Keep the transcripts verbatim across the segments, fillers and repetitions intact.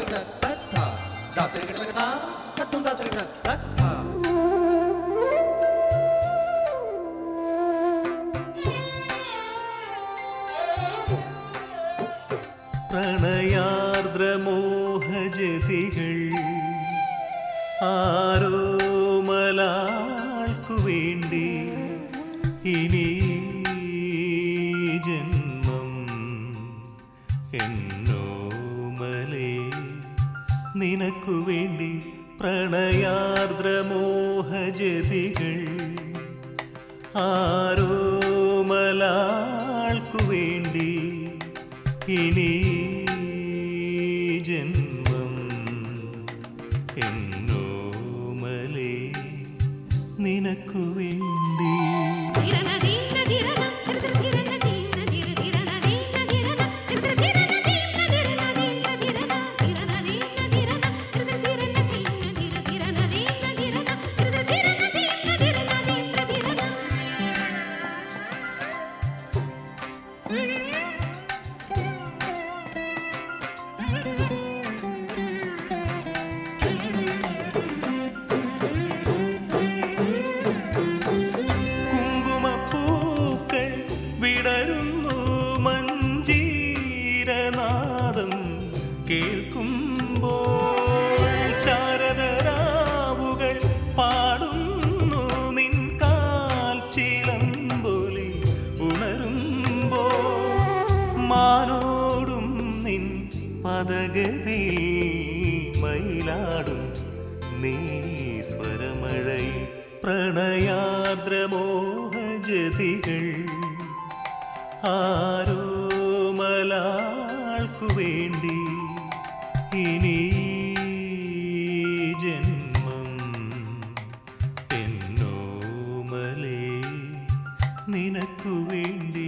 പ്രണയാർദ്രമോഹജതികൾ ആരോമലാൾക്കു വേണ്ടി ഇനി ജന്മം എന്നോമലേ നിനക്കു വേണ്ടി. പ്രണയാർദ്രമോഹജതികൾ ആരോമലാൾക്കു വേണ്ടി ഇനി ജന്മം എന്നോമലേ നിനക്കു വേണ്ടി. വിടരുന്നു മഞ്ജീരനാദം കേൾക്കുമ്പോൾ ശാരദരാവുകൾ പാടുന്നു നിൻ കാൽച്ചിലമ്പൊലി ഉണരുമ്പോൾ മാനോടും നിൻ പദഗതി മയിലാടും നീ സ്വരമഴയിൽ. പ്രണയാർദ്രമോഹജതികൾ ആരോമലാൾക്കു വേണ്ടി ഇനി ജന്മം എന്നോമലേ നിനക്കു വേണ്ടി.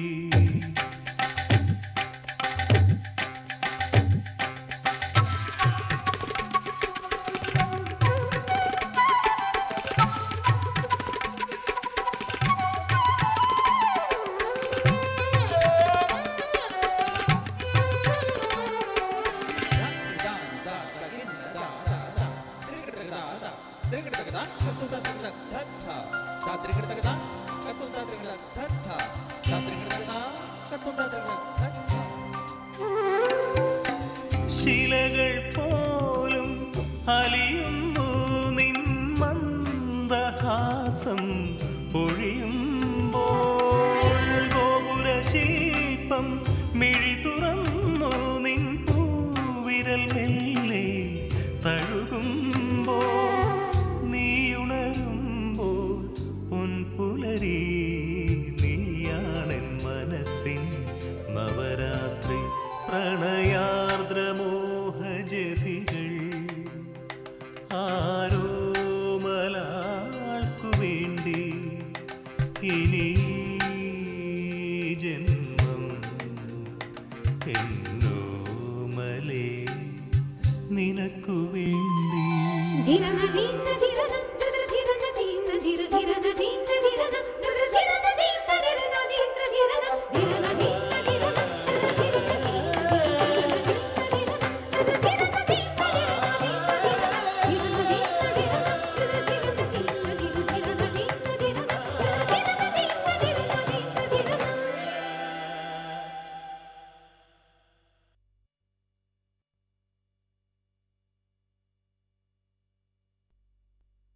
ശിലകൾ പോലും അലിയുന്നു നിൻ മന്ദഹാസം പൊഴിയുമ്പോൾ ഗോപുരശില്പം മിഴി തുറന്നു നിൻ പൂവിരൽ മെല്ലെ തഴുകുമ്പോൾ നീയുണരുമ്പോൾ പൊൻപുലരി നീയാണെൻ മനസ്സിൻ നവരാത്രി. പ്രണയാർദ്രമോഹജതികൾ ആരോമലാൾക്കു വേണ്ടി ഇനി ജന്മം എന്നോമലേ നിനക്കു വേണ്ടി.